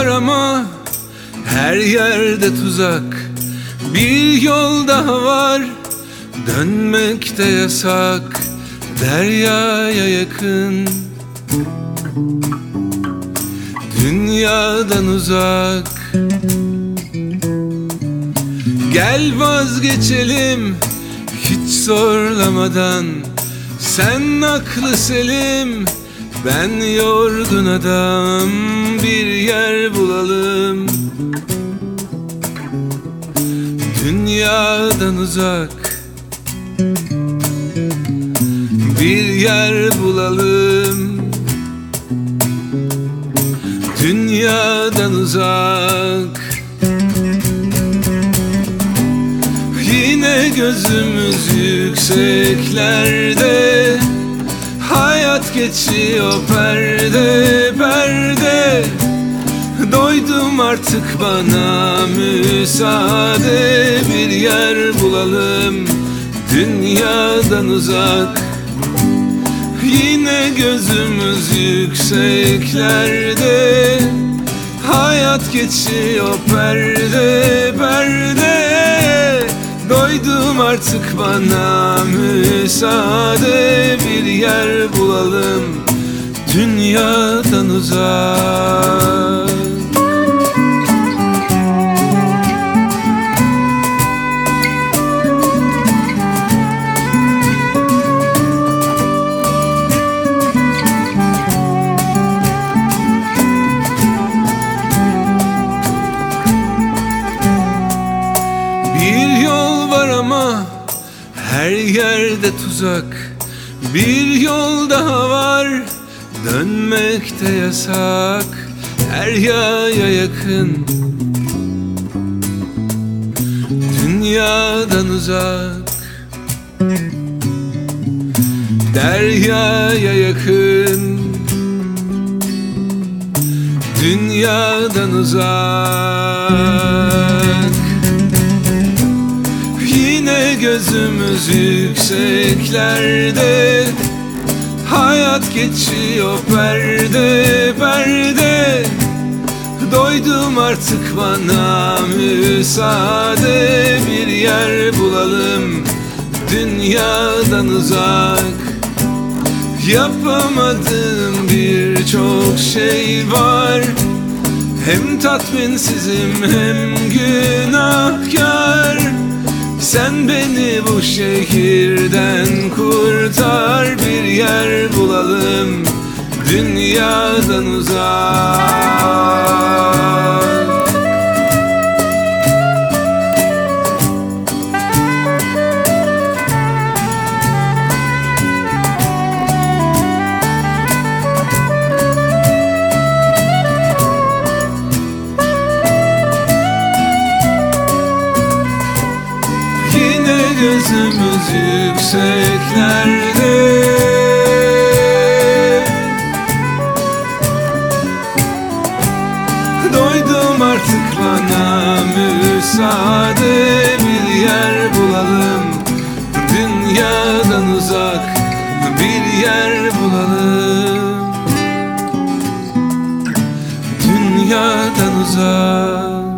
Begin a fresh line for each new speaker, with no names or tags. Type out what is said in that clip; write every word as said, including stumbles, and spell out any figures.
var ama her yerde tuzak. Bir yol daha var, dönmek de yasak. Deryaya yakın, dünyadan uzak. Gel vazgeçelim hiç zorlamadan. Sen aklı selim, ben yorgun adam. Bir yer bulalım, dünyadan uzak. Bir yer bulalım, dünyadan uzak. Yine gözümüz yükseklerde, hayat geçiyor perde perde. Doydum artık, bana müsaade. Bir yer bulalım, dünyadan uzak. Yine gözümüz yükseklerde, hayat geçiyor perde perde. Doydum artık, bana müsaade. Bir yer bulalım, dünyadan uzak. Bir yol var ama her yerde tuzak. Bir yol daha var, dönmek de yasak. Deryaya yakın, dünyadan uzak. Deryaya yakın, dünyadan uzak. Yine gözümüz yükseklerde, hayat geçiyor perde perde. Doydum artık, bana müsaade. Bir yer bulalım, dünyadan uzak. Yapamadığım birçok şey var. Hem tatminsizim hem günahkar. Sen beni bu şehirden kurtar. Bir yer bulalım, dünyadan uzak. Gözümüz yükseklerde, doydum artık, bana müsaade. Bir yer bulalım, dünyadan uzak. Bir yer bulalım, dünyadan uzak.